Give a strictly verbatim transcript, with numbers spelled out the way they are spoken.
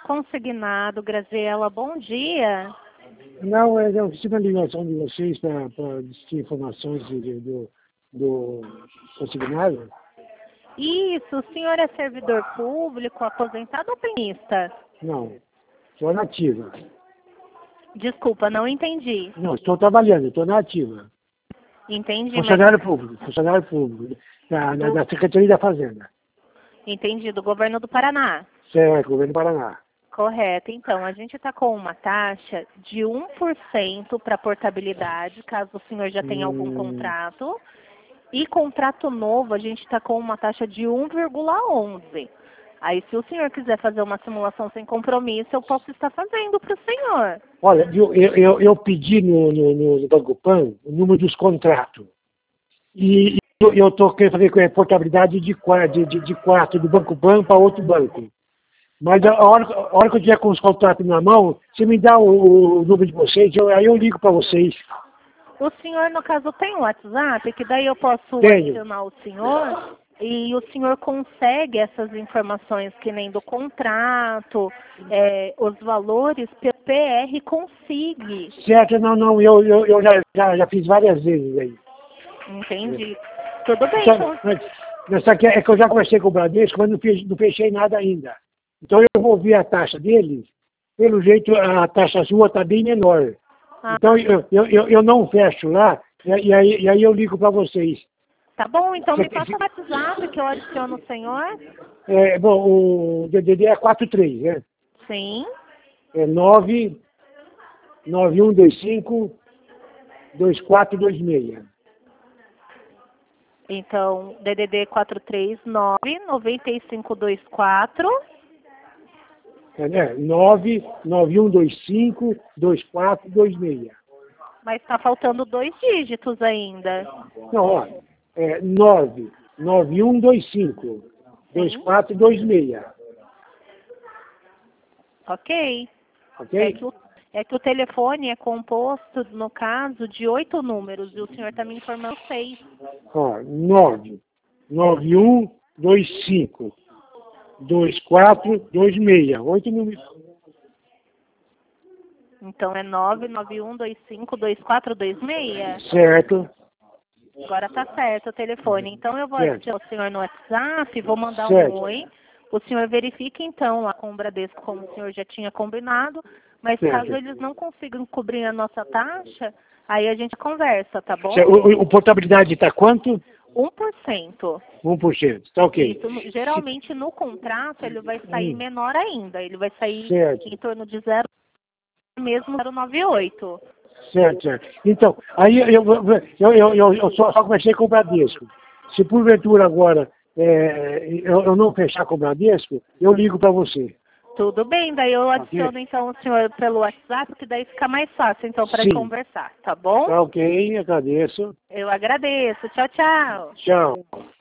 Consignado, Graziela, bom dia. Não, é, eu recebi uma ligação de vocês para discutir informações de, do, do consignado. Isso, o senhor é servidor público, aposentado ou penista? Não, estou na ativa. Desculpa, não entendi. Não, estou trabalhando, estou na ativa. Entendi, Funcionário mas... público, funcionário público, da, Do... da Secretaria da Fazenda. Entendi, do governo do Paraná. Certo, governo do Paraná. Correto. Então, a gente está com uma taxa de um por cento para portabilidade, caso o senhor já tenha algum Hum. contrato. E contrato novo, a gente está com uma taxa de um vírgula onze. Aí, se o senhor quiser fazer uma simulação sem compromisso, eu posso estar fazendo para o senhor. Olha, eu, eu, eu pedi no, no, no Banco Pan o número dos contratos. E eu estou querendo fazer com a portabilidade de, de, de, de quatro do Banco Pan para outro banco. Mas a hora, a hora que eu tiver com os contratos na mão, você me dá o, o número de vocês, eu, aí eu ligo para vocês. O senhor, no caso, tem o WhatsApp, que daí eu posso Tenho. adicionar o senhor e o senhor consegue essas informações que nem do contrato, é, os valores, P P R consigue. Certo, não, não, eu, eu, eu já, já, já fiz várias vezes aí. Entendi. Tudo bem, Só, então. mas, mas só que é que eu já conversei com o Bradesco, mas não, fech, não fechei nada ainda. Então eu vou ver a taxa deles, pelo jeito a taxa sua está bem menor. Ah, Então eu, eu, eu, eu não fecho lá, e, e, aí, e aí eu ligo para vocês. tá bom, então Você- me passa o WhatsApp que eu adiciono o senhor. É, bom, o D D D é quatro três, né? Sim. É nove nove um dois cinco dois quatro dois seis. Então, D D D quatro três nove, nove cinco dois quatro. É, né? nove nove um dois cinco dois quatro dois seis. Mas está faltando dois dígitos ainda. Não, ó, é nove nove um dois cinco dois quatro dois seis. Ok? É Ok? que, o, é que o telefone é composto, no caso, de oito números e o senhor está me informando seis. Ó, nove nove um dois cinco dois quatro dois seis. Oito números. Então é nove nove um dois cinco dois quatro dois seis? Certo. Agora tá certo o telefone. Então eu vou Certo. adicionar o senhor no WhatsApp, vou mandar Certo. um oi. O senhor verifica então lá com o Bradesco como o senhor já tinha combinado. Mas Certo. caso eles não consigam cobrir a nossa taxa, aí a gente conversa, tá bom? Certo. O, o, o portabilidade está quanto? um por cento. um por cento. Tá ok. Isso, no- geralmente no contrato ele vai sair Hum. menor ainda. Ele vai sair Certo. em torno de zero, mesmo zero vírgula noventa e oito. Certo, certo. Então, aí eu, eu, eu, eu, eu só, só conversei com o Bradesco. Se porventura agora é, eu, eu não fechar com o Bradesco, eu ligo para você. Tudo bem, daí eu Ok. adiciono então o senhor pelo WhatsApp, que daí fica mais fácil então para Sim. conversar, tá bom? Tá ok, agradeço. Eu agradeço. Tchau, tchau. Tchau.